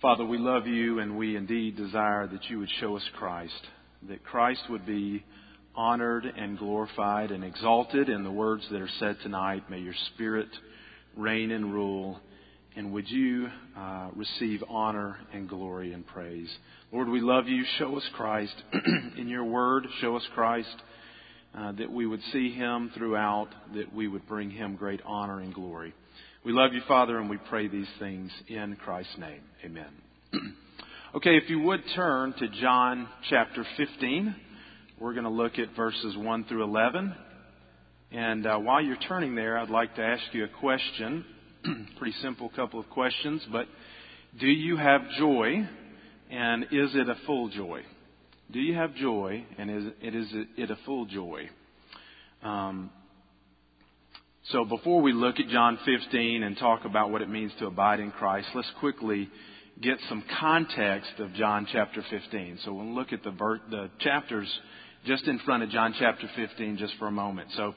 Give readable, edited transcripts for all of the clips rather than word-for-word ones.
Father, we love you, and we indeed desire that you would show us Christ, that Christ would be honored and glorified and exalted in the words that are said tonight. May your Spirit reign and rule, and would you receive honor and glory and praise. Lord, we love you. Show us Christ in your word. Show us Christ, that we would see him throughout, that we would bring him great honor and glory. We love you, Father, and we pray these things in Christ's name. Amen. Okay, if you would turn to John chapter 15. We're going to look at verses 1 through 11. And while you're turning there, I'd like to ask you a question. Pretty simple couple of questions, but do you have joy, and is it a full joy? Do you have joy, and is it a full joy? So before we look at John 15 and talk about what it means to abide in Christ, let's quickly get some context of John chapter 15. So we'll look at the chapters just in front of John chapter 15 just for a moment. So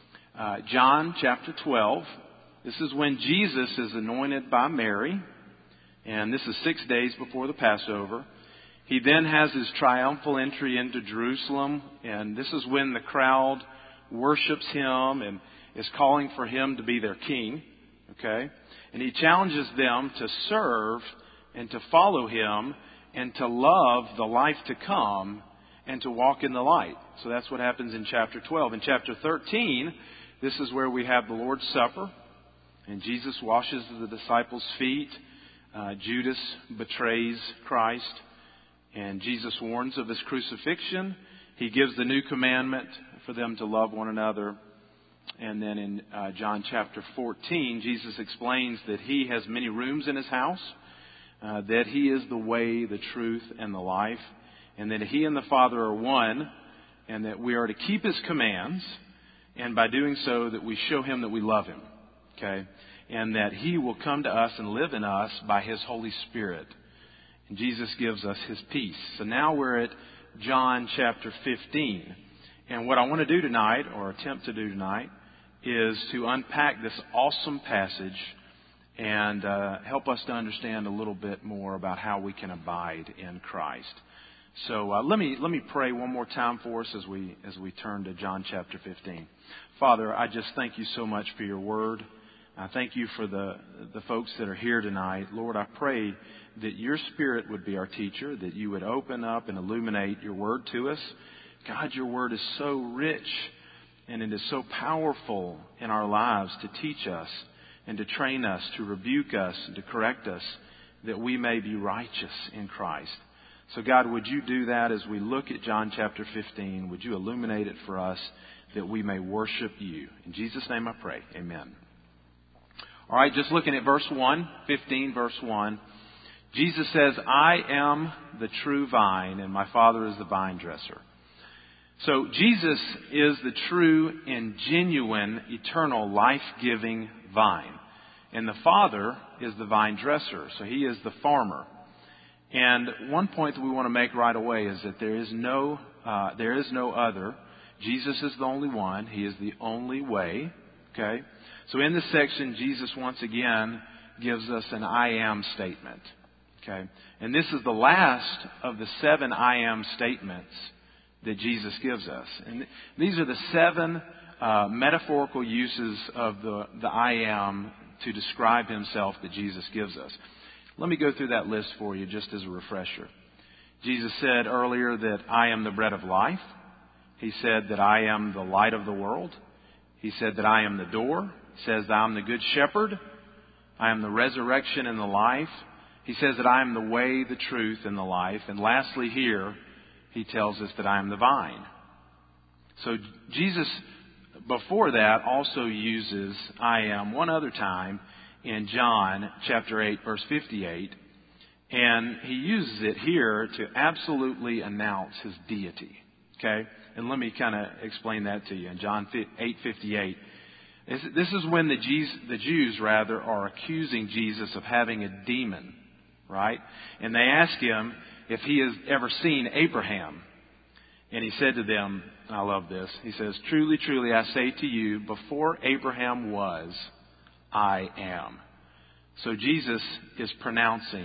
John chapter 12, this is when Jesus is anointed by Mary, and this is 6 days before the Passover. He then has his triumphal entry into Jerusalem, and this is when the crowd worships him and is calling for him to be their king. Okay? And he challenges them to serve and to follow him and to love the life to come and to walk in the light. So that's what happens in chapter 12. In chapter 13, this is where we have the Lord's Supper, and Jesus washes the disciples' feet. Judas betrays Christ, and Jesus warns of his crucifixion. He gives the new commandment for them to love one another. And then in John chapter 14, Jesus explains that he has many rooms in his house, that he is the way, the truth, and the life, and that he and the Father are one, and that we are to keep his commands, and by doing so that we show him that we love him, okay? And that he will come to us and live in us by his Holy Spirit. And Jesus gives us his peace. So now we're at John chapter 15. And what I want to do tonight, or attempt to do tonight, is to unpack this awesome passage and help us to understand a little bit more about how we can abide in Christ. So let me pray one more time for us as we turn to John chapter 15. Father, I just thank you so much for your word. I thank you for the folks that are here tonight. Lord, I pray that your Spirit would be our teacher, that you would open up and illuminate your word to us. God, your word is so rich and it is so powerful in our lives to teach us and to train us, to rebuke us, and to correct us, that we may be righteous in Christ. So God, would you do that as we look at John chapter 15? Would you illuminate it for us that we may worship you? In Jesus' name I pray. Amen. All right, just looking at verse 1, 15 verse 1. Jesus says, I am the true vine, and my Father is the vine dresser. So Jesus is the true and genuine, eternal, life-giving vine. And the Father is the vine dresser. So he is the farmer. And one point that we want to make right away is that there is no other. Jesus is the only one. He is the only way. Okay? So in this section, Jesus once again gives us an I am statement. Okay? And this is the last of the 7 I am statements that Jesus gives us. And these are the 7 metaphorical uses of the I am to describe himself that Jesus gives us. Let me go through that list for you just as a refresher. Jesus said earlier that I am the bread of life. He said that I am the light of the world. He said that I am the door. He says that I am the good shepherd. I am the resurrection and the life. He says that I am the way, the truth, and the life. And lastly here, he tells us that I am the vine. So Jesus, before that, also uses I am one other time in John chapter 8, verse 58. And he uses it here to absolutely announce his deity. Okay? And let me kind of explain that to you. In John 8:58, this is when the Jews are accusing Jesus of having a demon, right? And they ask him if he has ever seen Abraham. And he said to them, I love this, he says, truly, truly, I say to you, before Abraham was, I am. So Jesus is pronouncing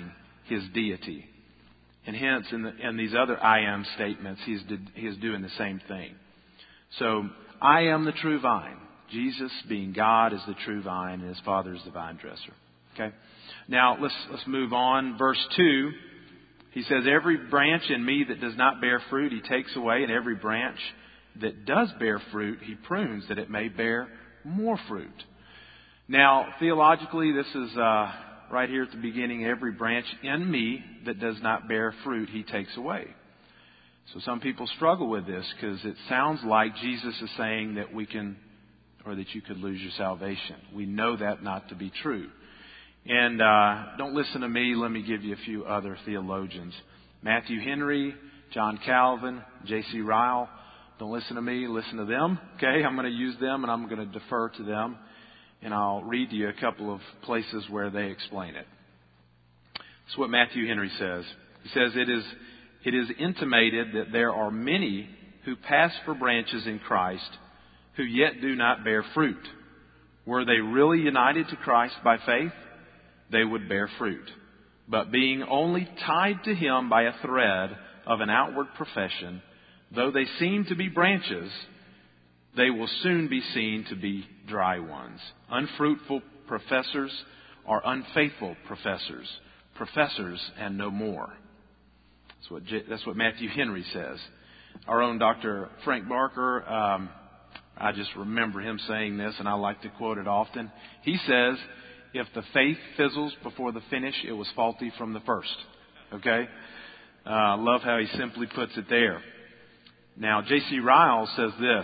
His deity. And hence, in these other I am statements, He is doing the same thing. So, I am the true vine. Jesus, being God, is the true vine, and His Father is the vine dresser. Okay? Now, let's move on. Verse 2, He says, every branch in me that does not bear fruit, He takes away, and every branch that does bear fruit, He prunes, that it may bear more fruit. Now, theologically, this is right here at the beginning, every branch in me that does not bear fruit, He takes away. So some people struggle with this because it sounds like Jesus is saying that we can, or that you could lose your salvation. We know that not to be true. And don't listen to me. Let me give you a few other theologians. Matthew Henry, John Calvin, J.C. Ryle. Don't listen to me. Listen to them. Okay, I'm going to use them and I'm going to defer to them. And I'll read to you a couple of places where they explain it. That's what Matthew Henry says. He says, it is intimated that there are many who pass for branches in Christ who yet do not bear fruit. Were they really united to Christ by faith, they would bear fruit. But being only tied to Him by a thread of an outward profession, though they seem to be branches, they will soon be seen to be dry ones. Unfruitful professors are unfaithful professors. Professors and no more. That's what Matthew Henry says. Our own Dr. Frank Barker, I just remember him saying this, and I like to quote it often. He says, if the faith fizzles before the finish, it was faulty from the first. Okay? I love how he simply puts it there. Now, J.C. Ryle says this.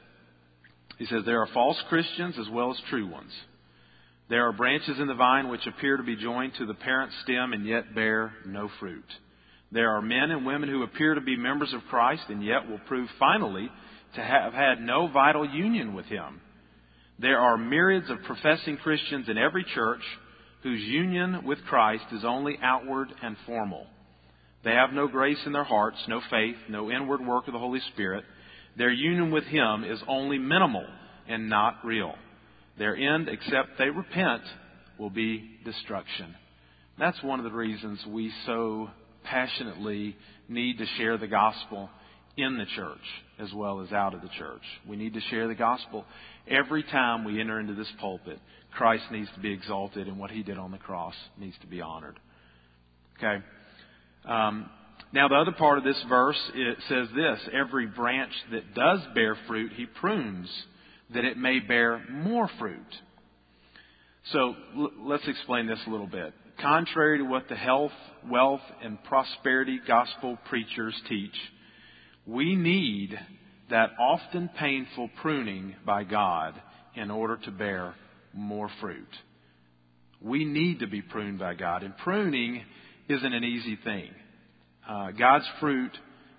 He says, there are false Christians as well as true ones. There are branches in the vine which appear to be joined to the parent stem and yet bear no fruit. There are men and women who appear to be members of Christ and yet will prove finally to have had no vital union with Him. There are myriads of professing Christians in every church whose union with Christ is only outward and formal. They have no grace in their hearts, no faith, no inward work of the Holy Spirit. Their union with Him is only minimal and not real. Their end, except they repent, will be destruction. That's one of the reasons we so passionately need to share the gospel in the church as well as out of the church. We need to share the gospel every time we enter into this pulpit. Christ needs to be exalted and what He did on the cross needs to be honored. Okay. Now the other part of this verse, it says this, every branch that does bear fruit, He prunes, that it may bear more fruit. So let's explain this a little bit. Contrary to what the health, wealth, and prosperity gospel preachers teach, we need that often painful pruning by God in order to bear more fruit. We need to be pruned by God. And pruning isn't an easy thing. God's fruit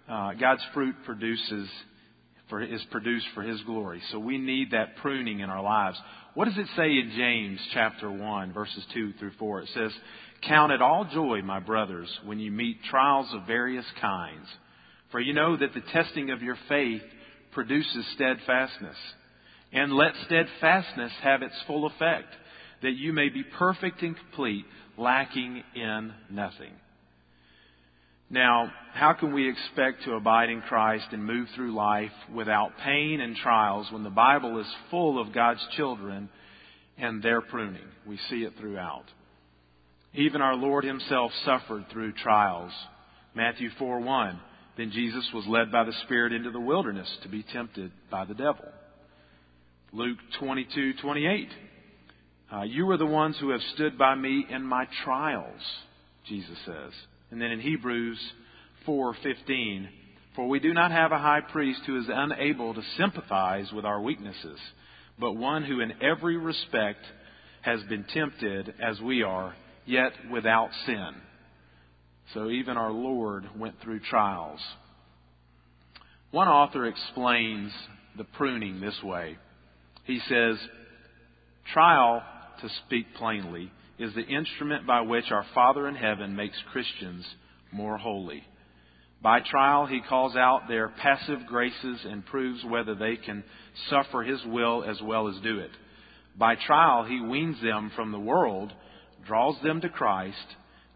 is produced for His glory. So we need that pruning in our lives. What does it say in James chapter 1, verses 2 through 4? It says, count it all joy, my brothers, when you meet trials of various kinds. For you know that the testing of your faith produces steadfastness. And let steadfastness have its full effect, that you may be perfect and complete, lacking in nothing. Now, how can we expect to abide in Christ and move through life without pain and trials when the Bible is full of God's children and their pruning? We see it throughout. Even our Lord Himself suffered through trials. Matthew 4:1. Then Jesus was led by the Spirit into the wilderness to be tempted by the devil. Luke 22:28. You are the ones who have stood by me in my trials, Jesus says. And then in Hebrews 4:15, for we do not have a high priest who is unable to sympathize with our weaknesses, but one who in every respect has been tempted as we are, yet without sin. So even our Lord went through trials. One author explains the pruning this way. He says, trial, to speak plainly, is the instrument by which our Father in heaven makes Christians more holy. By trial, He calls out their passive graces and proves whether they can suffer His will as well as do it. By trial, He weans them from the world, draws them to Christ,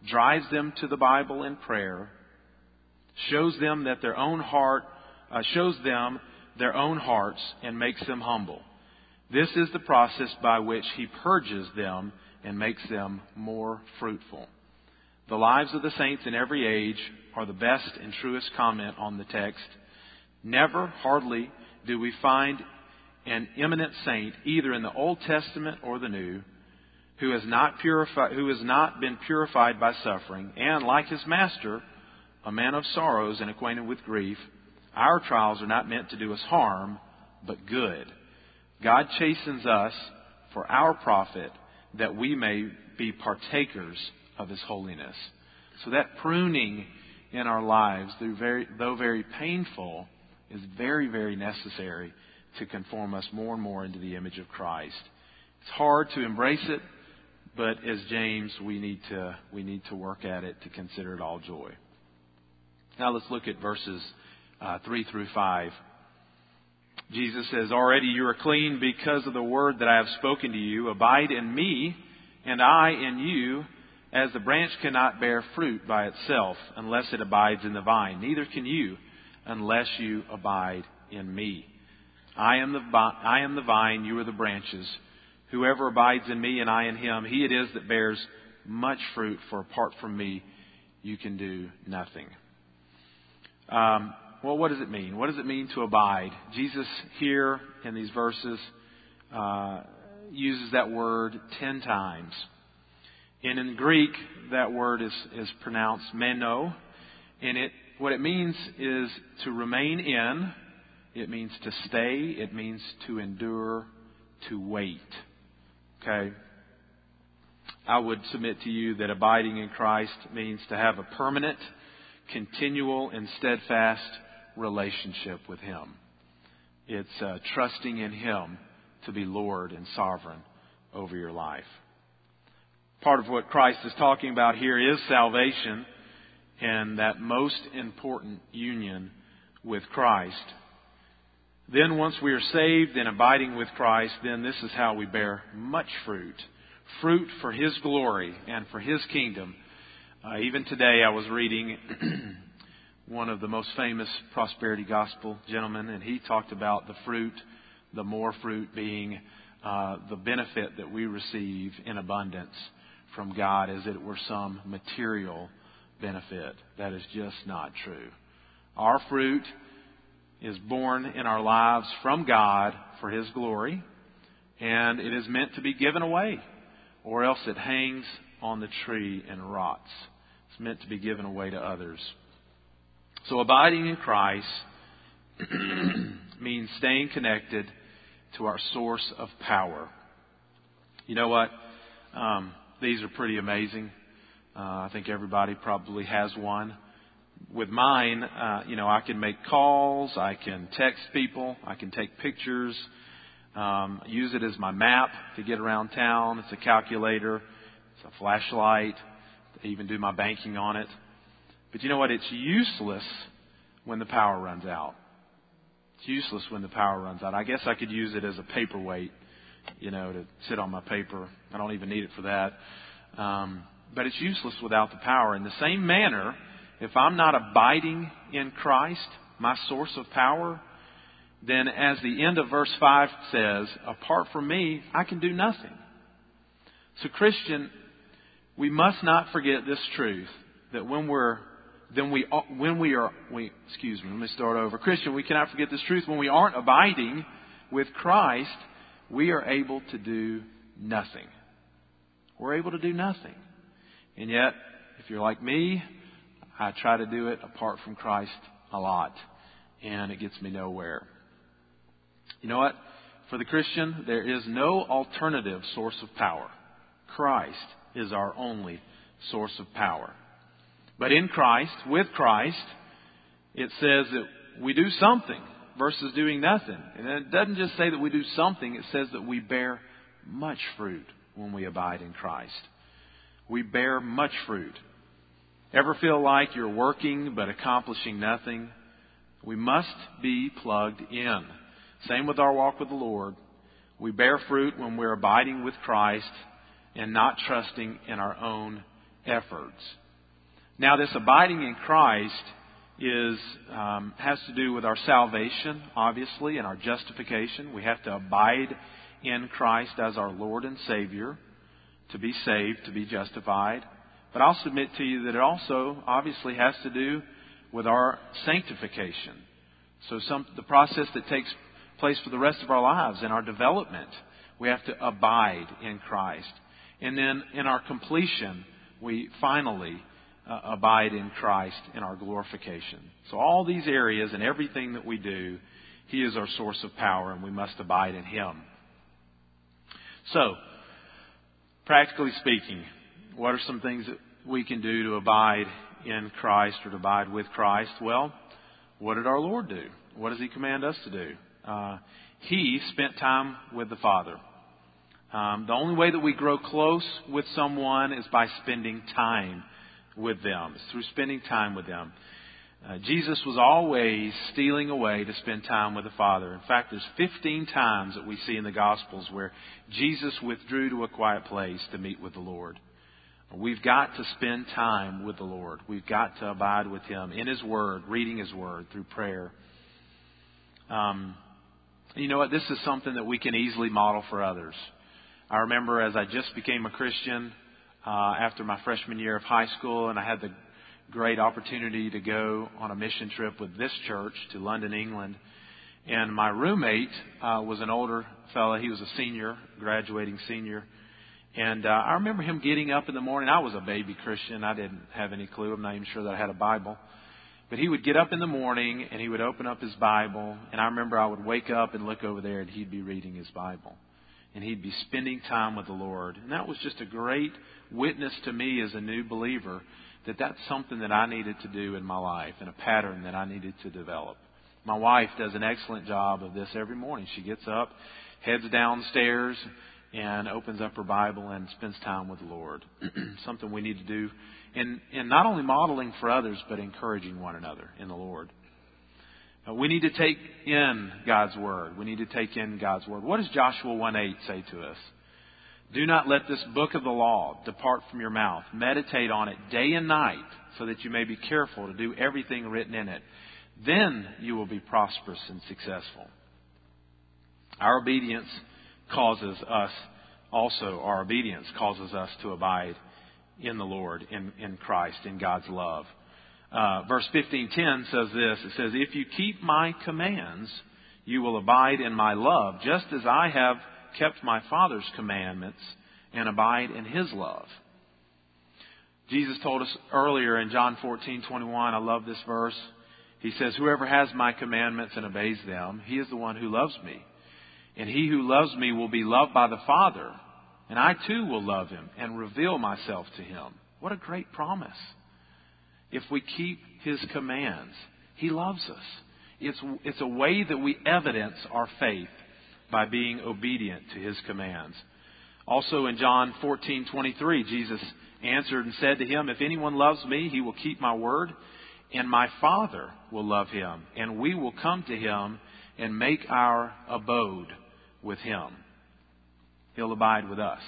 drives them to the Bible and prayer, shows them that their own heart, shows them their own hearts and makes them humble. This is the process by which He purges them and makes them more fruitful. The lives of the saints in every age are the best and truest comment on the text. Never, hardly, do we find an eminent saint, either in the Old Testament or the New, who has not been purified by suffering, and like his master, a man of sorrows and acquainted with grief. Our trials are not meant to do us harm, but good. God chastens us for our profit, that we may be partakers of His holiness. So that pruning in our lives, though very painful, is very, very necessary to conform us more and more into the image of Christ. It's hard to embrace it, but as James, we need to work at it to consider it all joy. Now let's look at verses 3 through 5. Jesus says, "Already you are clean because of the word that I have spoken to you. Abide in me, and I in you, as the branch cannot bear fruit by itself unless it abides in the vine. Neither can you unless you abide in me. I am the vine, you are the branches. Whoever abides in me and I in him, he it is that bears much fruit, for apart from me you can do nothing." Well, what does it mean? What does it mean to abide? Jesus here in these verses uses that word 10 times. And in Greek, that word is pronounced meno. And what it means is to remain in. It means to stay. It means to endure, to wait. Okay? I would submit to you that abiding in Christ means to have a permanent, continual, and steadfast relationship with Him. It's trusting in Him to be Lord and sovereign over your life. Part of what Christ is talking about here is salvation and that most important union with Christ. Then once we are saved and abiding with Christ, then this is how we bear much fruit. Fruit for His glory and for His kingdom. Even today I was reading one of the most famous prosperity gospel gentlemen, and he talked about the fruit, the more fruit being the benefit that we receive in abundance from God as it were some material benefit. That is just not true. Our fruit is born in our lives from God for His glory, and it is meant to be given away, or else it hangs on the tree and rots. It's meant to be given away to others. So abiding in Christ means staying connected to our source of power. You know what? These are pretty amazing. I think everybody probably has one. With mine, I can make calls, I can text people, I can take pictures, use it as my map to get around town. It's a calculator, it's a flashlight, I even do my banking on it. But you know what? It's useless when the power runs out. It's useless when the power runs out. I guess I could use it as a paperweight, to sit on my paper. I don't even need it for that. But it's useless without the power. In the same manner, if I'm not abiding in Christ, my source of power, then as the end of verse 5 says, apart from me, I can do nothing. So Christian, we must not forget this truth, that Christian, we cannot forget this truth. When we aren't abiding with Christ, we are able to do nothing. We're able to do nothing. And yet, if you're like me, I try to do it apart from Christ a lot. And it gets me nowhere. You know what? For the Christian, there is no alternative source of power. Christ is our only source of power. But in Christ, with Christ, it says that we do something versus doing nothing. And it doesn't just say that we do something, it says that we bear much fruit when we abide in Christ. We bear much fruit. Ever feel like you're working but accomplishing nothing? We must be plugged in. Same with our walk with the Lord. We bear fruit when we're abiding with Christ and not trusting in our own efforts. Now, this abiding in Christ has to do with our salvation, obviously, and our justification. We have to abide in Christ as our Lord and Savior to be saved, to be justified. But I'll submit to you that it also obviously has to do with our sanctification. So the process that takes place for the rest of our lives in our development, we have to abide in Christ. And then in our completion, we finally abide in Christ in our glorification. So all these areas and everything that we do, He is our source of power, and we must abide in Him. So, practically speaking, what are some things that we can do to abide in Christ or to abide with Christ? Well, what did our Lord do? What does He command us to do? He spent time with the Father. The only way that we grow close with someone is by spending time with them. It's through spending time with them. Jesus was always stealing away to spend time with the Father. In fact, there's 15 times that we see in the Gospels where Jesus withdrew to a quiet place to meet with the Lord. We've got to spend time with the Lord. We've got to abide with Him in His Word, reading His Word, through prayer. You know what? This is something that we can easily model for others. I remember as I just became a Christian after my freshman year of high school, and I had the great opportunity to go on a mission trip with this church to London, England. And my roommate was an older fella. He was a senior, graduating senior. And I remember him getting up in the morning. I was a baby Christian. I didn't have any clue. I'm not even sure that I had a Bible. But he would get up in the morning and he would open up his Bible. And I remember I would wake up and look over there and he'd be reading his Bible. And he'd be spending time with the Lord. And that was just a great witness to me as a new believer that that's something that I needed to do in my life and a pattern that I needed to develop. My wife does an excellent job of this every morning. She gets up, heads downstairs, and opens up her Bible and spends time with the Lord. Something we need to do in not only modeling for others, but encouraging one another in the Lord. We need to take in God's Word. We need to take in God's Word. What does Joshua 1:8 say to us? Do not let this book of the law depart from your mouth. Meditate on it day and night so that you may be careful to do everything written in it. Then you will be prosperous and successful. Our obedience causes us to abide in the Lord, in Christ, in God's love. Verse 15:10 says this. It says, if you keep my commands, you will abide in my love, just as I have kept my Father's commandments and abide in His love. Jesus told us earlier in John 14:21, I love this verse. He says, whoever has my commandments and obeys them, he is the one who loves me. And he who loves me will be loved by the Father. And I too will love him and reveal myself to him. What a great promise. If we keep His commands, He loves us. It's a way that we evidence our faith by being obedient to His commands. Also in John 14:23, Jesus answered and said to him, if anyone loves me, he will keep my word, and my Father will love him, and we will come to him and make our abode with him. He'll abide with us.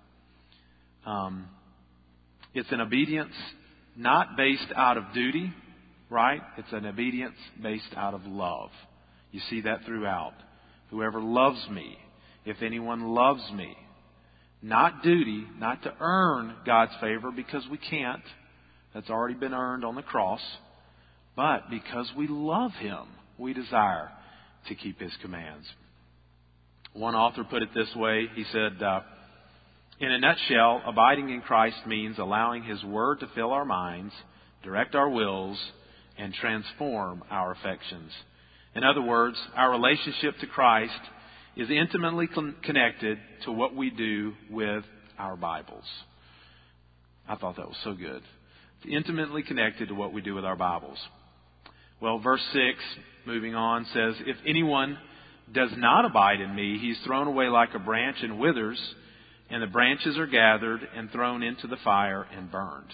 It's an obedience not based out of duty, right? It's an obedience based out of love. You see that throughout. Whoever loves me, if anyone loves me, not duty, not to earn God's favor because we can't. That's already been earned on the cross. But because we love Him, we desire to keep His commands. One author put it this way. He said, in a nutshell, abiding in Christ means allowing His Word to fill our minds, direct our wills, and transform our affections. In other words, our relationship to Christ is intimately connected to what we do with our Bibles. I thought that was so good. It's intimately connected to what we do with our Bibles. Well, verse 6, moving on, says, if anyone does not abide in me, he's thrown away like a branch and withers, and the branches are gathered and thrown into the fire and burned.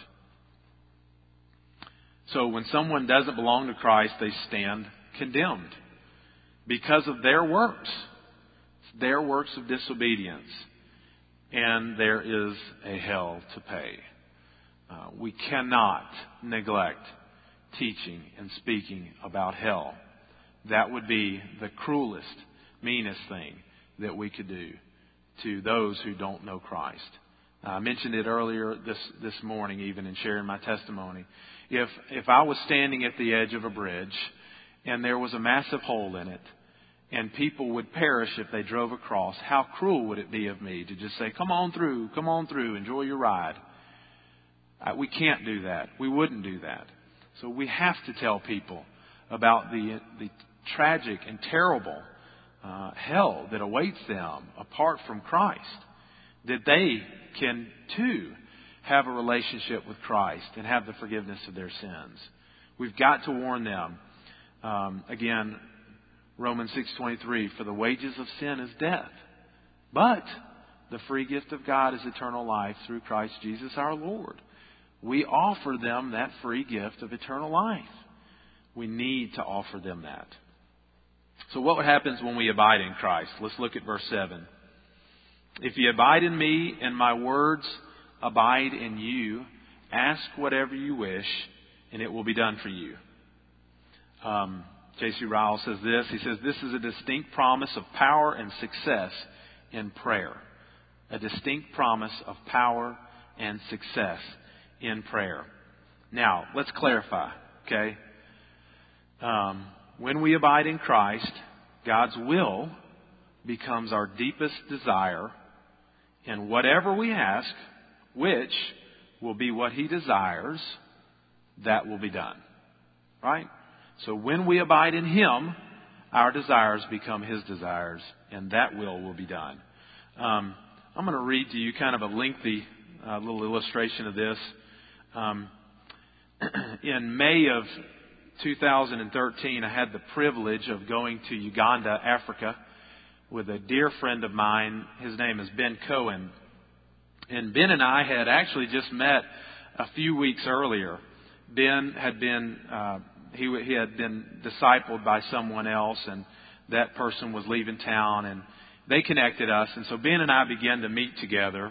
So when someone doesn't belong to Christ, they stand condemned because of their works. It's their works of disobedience. And there is a hell to pay. We cannot neglect teaching and speaking about hell. That would be the cruelest, meanest thing that we could do to those who don't know Christ. I mentioned it earlier this morning, even in sharing my testimony. If I was standing at the edge of a bridge and there was a massive hole in it, and people would perish if they drove across, how cruel would it be of me to just say, come on through, enjoy your ride. We can't do that. We wouldn't do that. So we have to tell people about the tragic and terrible hell that awaits them apart from Christ, that they can too have a relationship with Christ and have the forgiveness of their sins. We've got to warn them. Again, Romans 6:23, for the wages of sin is death, but the free gift of God is eternal life through Christ Jesus our Lord. We offer them that free gift of eternal life. We need to offer them that. So what happens when we abide in Christ? Let's look at verse 7. If you abide in me and my words abide in you, ask whatever you wish and it will be done for you. J.C. Ryle says this. He says, this is a distinct promise of power and success in prayer. A distinct promise of power and success in prayer. Now, let's clarify, okay? When we abide in Christ, God's will becomes our deepest desire, and whatever we ask, which will be what He desires, that will be done. Right? So when we abide in Him, our desires become His desires, and that will be done. I'm going to read to you kind of a lengthy little illustration of this. In May of 2013, I had the privilege of going to Uganda, Africa, with a dear friend of mine. His name is Ben Cohen. And Ben and I had actually just met a few weeks earlier. Ben had been he had been discipled by someone else, and that person was leaving town, and they connected us. And so Ben and I began to meet together,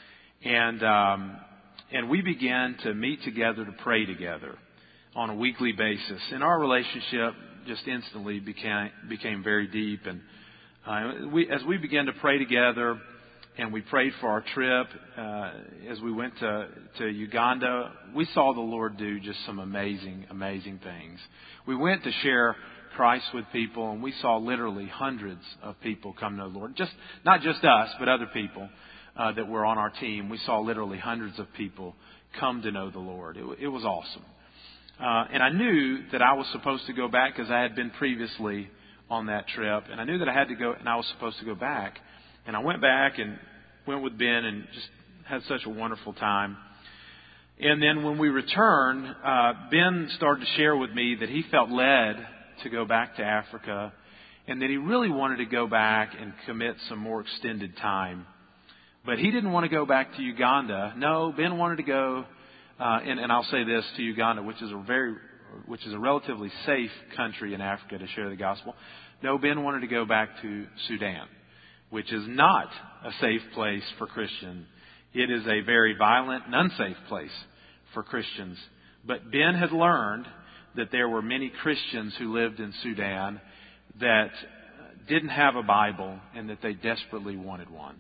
and we began to meet together to pray together on a weekly basis. And our relationship just instantly became very deep. And as we began to pray together, and we prayed for our trip, as we went to Uganda, we saw the Lord do just some amazing, amazing things. We went to share Christ with people, and we saw literally hundreds of people come to the Lord. Not just us, but other people that were on our team. We saw literally hundreds of people come to know the Lord. It was awesome. And I knew that I was supposed to go back because I had been previously on that trip. And I knew that I had to go, and I was supposed to go back. And I went back and went with Ben and just had such a wonderful time. And then when we returned, Ben started to share with me that he felt led to go back to Africa, and that he really wanted to go back and commit some more extended time. But he didn't want to go back to Uganda. No, Ben wanted to go, and I'll say this, to Uganda, which is a relatively safe country in Africa to share the gospel. No, Ben wanted to go back to Sudan, which is not a safe place for Christians. It is a very violent and unsafe place for Christians. But Ben had learned that there were many Christians who lived in Sudan that didn't have a Bible and that they desperately wanted one.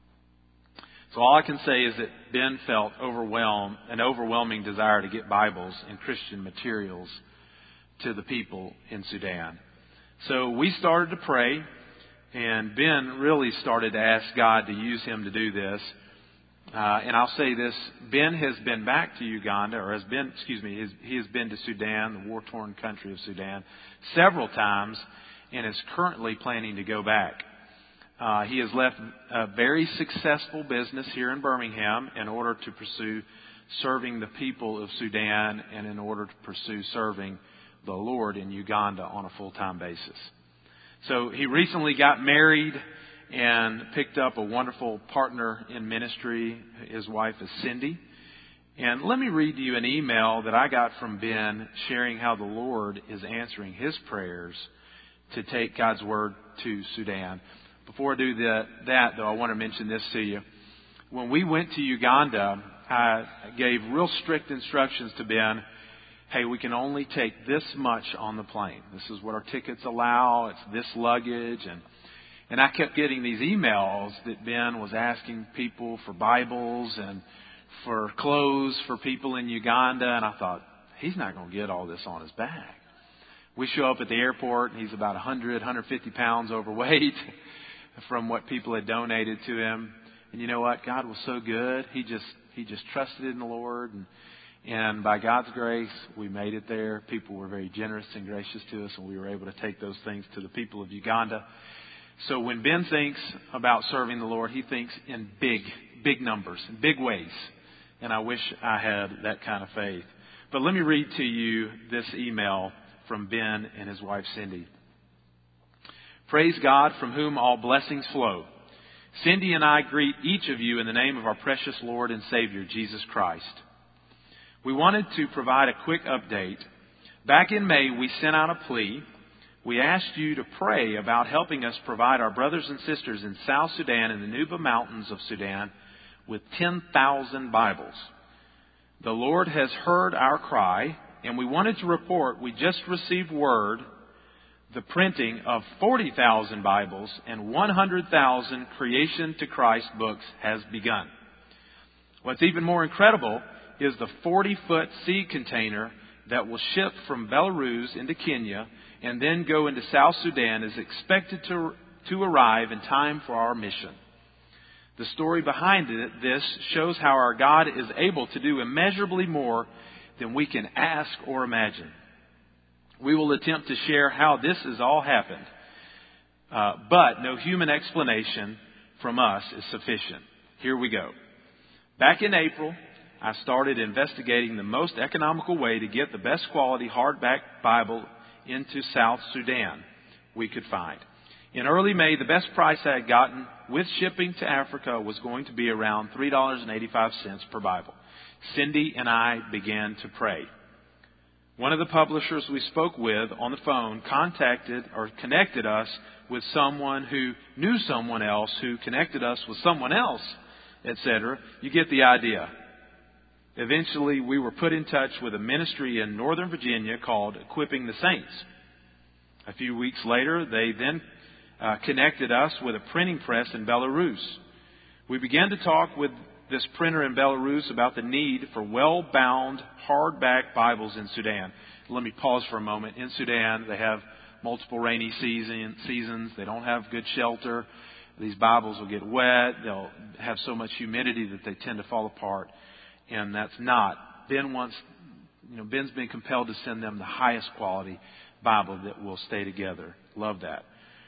So all I can say is that Ben felt an overwhelming desire to get Bibles and Christian materials to the people in Sudan. So we started to pray, and Ben really started to ask God to use him to do this. And I'll say this, Ben has been back to Uganda, he has been to Sudan, the war-torn country of Sudan, several times, and is currently planning to go back. He has left a very successful business here in Birmingham in order to pursue serving the people of Sudan and in order to pursue serving the Lord in Uganda on a full-time basis. So he recently got married and picked up a wonderful partner in ministry. His wife is Cindy. And let me read to you an email that I got from Ben sharing how the Lord is answering his prayers to take God's Word to Sudan. Before I do that, though, I want to mention this to you. When we went to Uganda, I gave real strict instructions to Ben. Hey, we can only take this much on the plane. This is what our tickets allow. It's this luggage. And I kept getting these emails that Ben was asking people for Bibles and for clothes for people in Uganda. And I thought, he's not going to get all this on his bag. We show up at the airport and he's about 150 pounds overweight from what people had donated to him. And you know what? God was so good. He just trusted in the Lord. And by God's grace, we made it there. People were very generous and gracious to us, and we were able to take those things to the people of Uganda. So when Ben thinks about serving the Lord, he thinks in big numbers, in big ways. And I wish I had that kind of faith. But let me read to you this email from Ben and his wife Cindy. Praise God, from whom all blessings flow. Cindy and I greet each of you in the name of our precious Lord and Savior, Jesus Christ. We wanted to provide a quick update. Back in May, we sent out a plea. We asked you to pray about helping us provide our brothers and sisters in South Sudan and the Nuba Mountains of Sudan with 10,000 Bibles. The Lord has heard our cry, and we wanted to report we just received word the printing of 40,000 Bibles and 100,000 Creation to Christ books has begun. What's even more incredible is the 40-foot sea container that will ship from Belarus into Kenya and then go into South Sudan is expected to arrive in time for our mission. The story behind this shows how our God is able to do immeasurably more than we can ask or imagine. We will attempt to share how this has all happened, but no human explanation from us is sufficient. Here we go. Back in April, I started investigating the most economical way to get the best quality hardback Bible into South Sudan we could find. In early May, the best price I had gotten with shipping to Africa was going to be around $3.85 per Bible. Cindy and I began to pray. One of the publishers we spoke with on the phone connected us with someone who knew someone else who connected us with someone else, etc. You get the idea. Eventually, we were put in touch with a ministry in Northern Virginia called Equipping the Saints. A few weeks later, they then connected us with a printing press in Belarus. We began to talk with this printer in Belarus about the need for well-bound hardback Bibles in Sudan. Let me pause for a moment. In Sudan, they have multiple rainy seasons. They don't have good shelter. These Bibles will get wet. They'll have so much humidity that they tend to fall apart. And that's not. Ben's been compelled to send them the highest quality Bible that will stay together. Love that.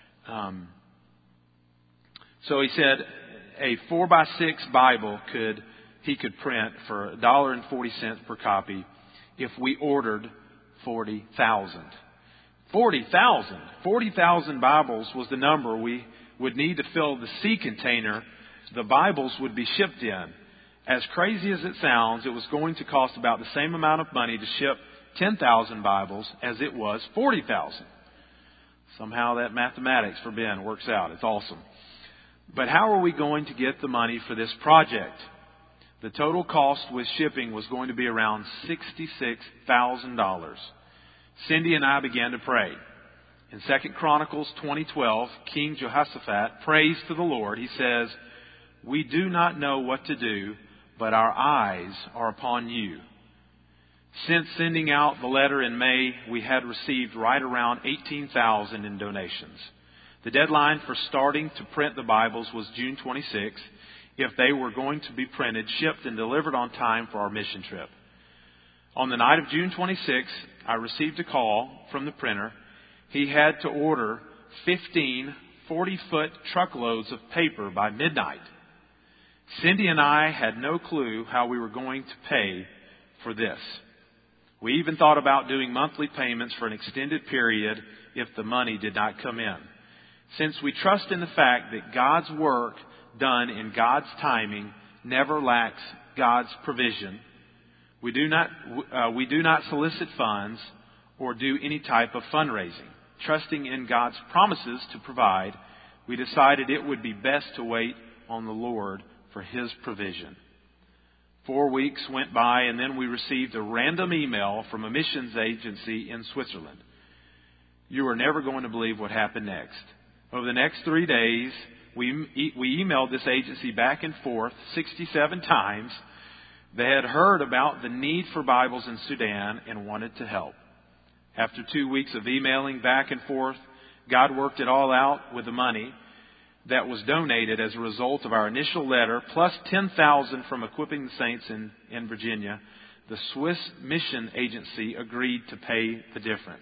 So he said a 4x6 Bible he could print for $1.40 per copy if we ordered 40,000. 40,000. 40,000 Bibles was the number we would need to fill the sea container the Bibles would be shipped in. As crazy as it sounds, it was going to cost about the same amount of money to ship 10,000 Bibles as it was 40,000. Somehow that mathematics for Ben works out. It's awesome. But how are we going to get the money for this project? The total cost with shipping was going to be around $66,000. Cindy and I began to pray. In 2 Chronicles 20:12, King Jehoshaphat prays to the Lord. He says, "We do not know what to do, but our eyes are upon you." Since sending out the letter in May, we had received right around 18,000 in donations. The deadline for starting to print the Bibles was June 26th, if they were going to be printed, shipped, and delivered on time for our mission trip. On the night of June 26th, I received a call from the printer. He had to order 15 40-foot truckloads of paper by midnight. Cindy and I had no clue how we were going to pay for this. We even thought about doing monthly payments for an extended period if the money did not come in. Since we trust in the fact that God's work done in God's timing never lacks God's provision, we do not solicit funds or do any type of fundraising. Trusting in God's promises to provide, we decided it would be best to wait on the Lord for His provision. 4 weeks went by, and then we received a random email from a missions agency in Switzerland. You are never going to believe what happened next. Over the next 3 days, we emailed this agency back and forth 67 times. They had heard about the need for Bibles in Sudan and wanted to help. After 2 weeks of emailing back and forth, God worked it all out with the money that was donated as a result of our initial letter, plus $10,000 from Equipping the Saints in Virginia. The Swiss Mission Agency agreed to pay the difference.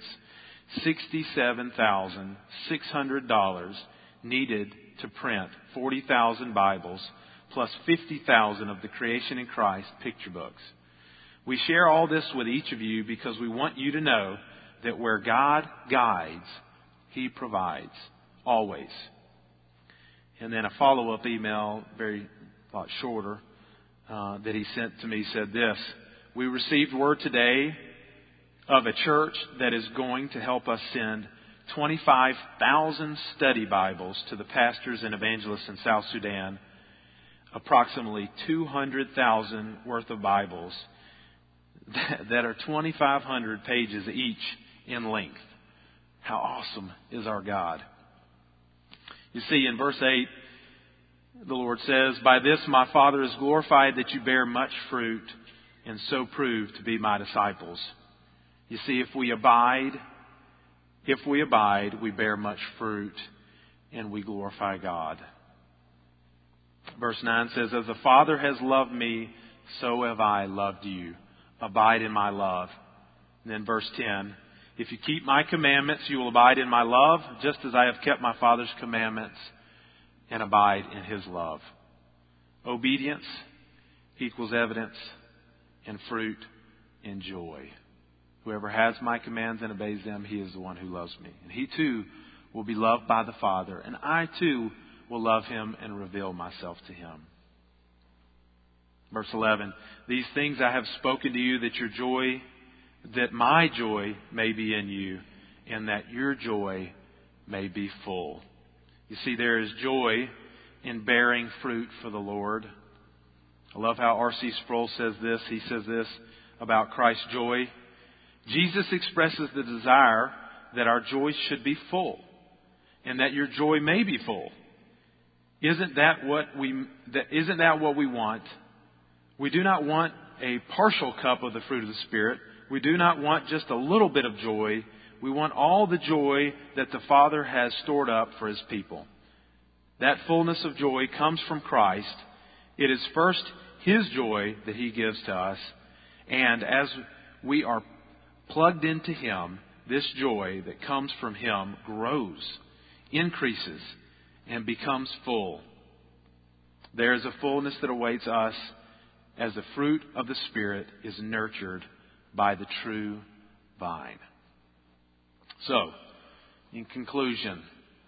$67,600 needed to print 40,000 Bibles, plus 50,000 of the Creation in Christ picture books. We share all this with each of you because we want you to know that where God guides, He provides, always. And then a follow-up email, a lot shorter, that he sent to me said this: we received word today of a church that is going to help us send 25,000 study Bibles to the pastors and evangelists in South Sudan, approximately 200,000 worth of Bibles that are 2,500 pages each in length. How awesome is our God? You see, in verse 8, the Lord says, by this my Father is glorified that you bear much fruit and so prove to be my disciples. You see, if we abide, we bear much fruit and we glorify God. Verse 9 says, as the Father has loved me, so have I loved you. Abide in my love. And then verse 10, if you keep my commandments, you will abide in my love, just as I have kept my Father's commandments and abide in His love. Obedience equals evidence and fruit and joy. Whoever has my commands and obeys them, he is the one who loves me. And he too will be loved by the Father, and I too will love him and reveal myself to him. Verse 11, these things I have spoken to you that my joy may be in you, and that your joy may be full. You see, there is joy in bearing fruit for the Lord. I love how R.C. Sproul says this. He says this about Christ's joy. Jesus expresses the desire that our joy should be full, and that your joy may be full. Isn't that what we want? We do not want a partial cup of the fruit of the Spirit. We do not want just a little bit of joy. We want all the joy that the Father has stored up for His people. That fullness of joy comes from Christ. It is first His joy that He gives to us. And as we are plugged into Him, this joy that comes from Him grows, increases, and becomes full. There is a fullness that awaits us as the fruit of the Spirit is nurtured by the true vine. So, in conclusion,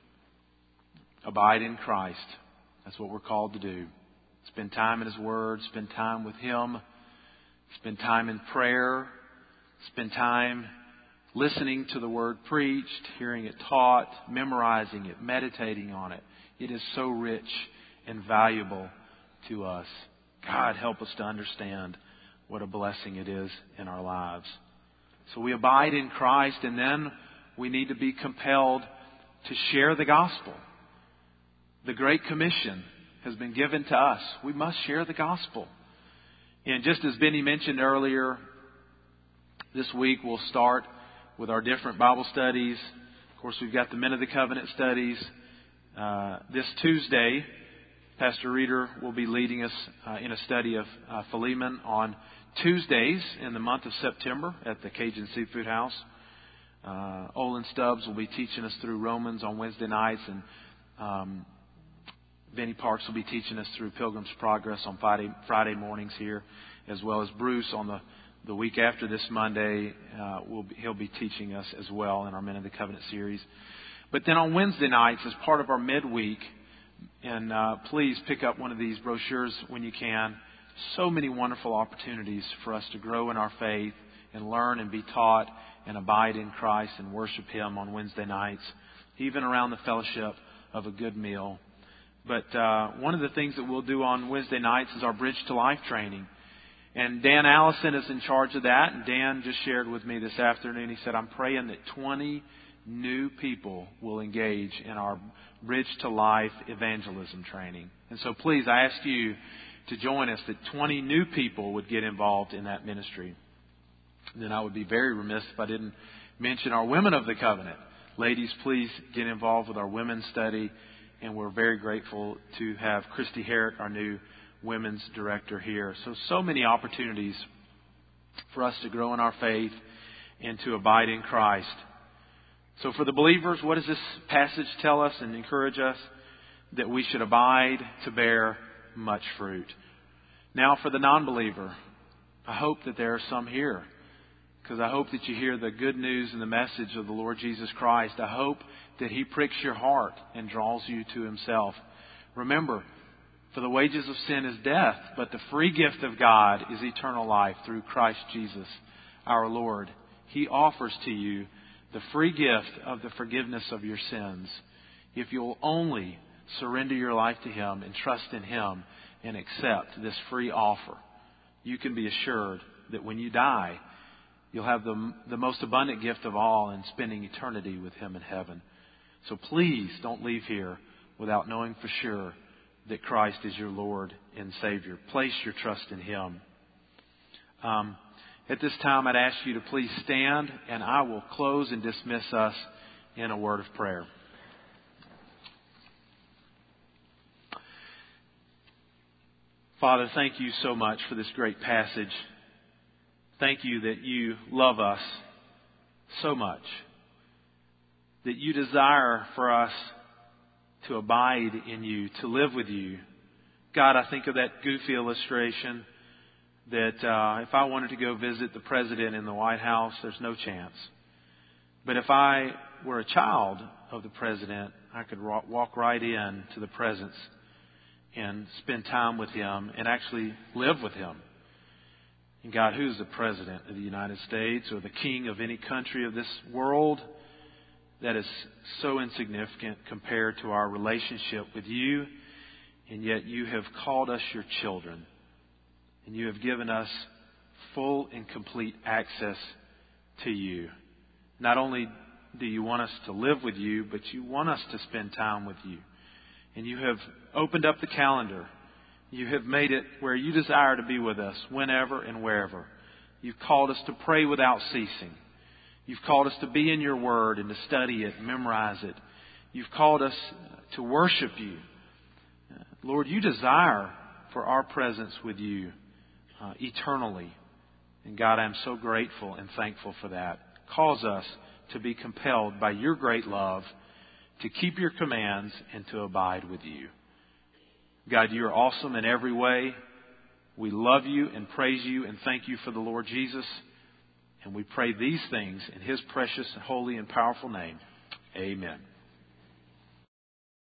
abide in Christ. That's what we're called to do. Spend time in His Word. Spend time with Him. Spend time in prayer. Spend time listening to the Word preached, hearing it taught, memorizing it, meditating on it. It is so rich and valuable to us. God, help us to understand what a blessing it is in our lives. So we abide in Christ, and then we need to be compelled to share the gospel. The Great Commission has been given to us. We must share the gospel. And just as Benny mentioned earlier, this week we'll start with our different Bible studies. Of course, we've got the Men of the Covenant studies. This Tuesday, Pastor Reeder will be leading us in a study of Philemon on Tuesdays in the month of September at the Cajun Seafood House. Olin Stubbs will be teaching us through Romans on Wednesday nights, and Benny Parks will be teaching us through Pilgrim's Progress on Friday mornings here, as well as Bruce on the week after this Monday. He'll be teaching us as well in our Men of the Covenant series. But then on Wednesday nights, as part of our midweek, and please pick up one of these brochures when you can. So many wonderful opportunities for us to grow in our faith and learn and be taught and abide in Christ and worship Him on Wednesday nights, even around the fellowship of a good meal. But one of the things that we'll do on Wednesday nights is our Bridge to Life training. And Dan Allison is in charge of that. And Dan just shared with me this afternoon, he said, I'm praying that 20 new people will engage in our Bridge to Life evangelism training. And so please, I ask you to join us, that 20 new people would get involved in that ministry. And then I would be very remiss if I didn't mention our Women of the Covenant. Ladies, please get involved with our women's study. And we're very grateful to have Christy Herrick, our new women's director here. So many opportunities for us to grow in our faith and to abide in Christ. So for the believers, what does this passage tell us and encourage us? That we should abide to bear much fruit. Now for the non-believer, I hope that there are some here, because I hope that you hear the good news and the message of the Lord Jesus Christ. I hope that He pricks your heart and draws you to Himself. Remember, for the wages of sin is death, but the free gift of God is eternal life through Christ Jesus our Lord. He offers to you the free gift of the forgiveness of your sins if you'll only surrender your life to Him and trust in Him and accept this free offer. You can be assured that when you die, you'll have the most abundant gift of all in spending eternity with Him in heaven. So please don't leave here without knowing for sure that Christ is your Lord and Savior. Place your trust in Him. At this time, I'd ask you to please stand, and I will close and dismiss us in a word of prayer. Father, thank you so much for this great passage. Thank you that you love us so much, that you desire for us to abide in you, to live with you. God, I think of that goofy illustration that if I wanted to go visit the president in the White House, there's no chance. But if I were a child of the president, I could walk right in to the presence and spend time with him and actually live with him. And God, who's the president of the United States or the king of any country of this world? That is so insignificant compared to our relationship with you. And yet you have called us your children. And you have given us full and complete access to you. Not only do you want us to live with you, but you want us to spend time with you. And you have opened up the calendar. You have made it where you desire to be with us whenever and wherever. You've called us to pray without ceasing. You've called us to be in your word and to study it, memorize it. You've called us to worship you. Lord, you desire for our presence with you eternally. And God, I'm so grateful and thankful for that. Cause us to be compelled by your great love to keep your commands and to abide with you. God, you are awesome in every way. We love you and praise you and thank you for the Lord Jesus. And we pray these things in His precious, holy, and powerful name. Amen.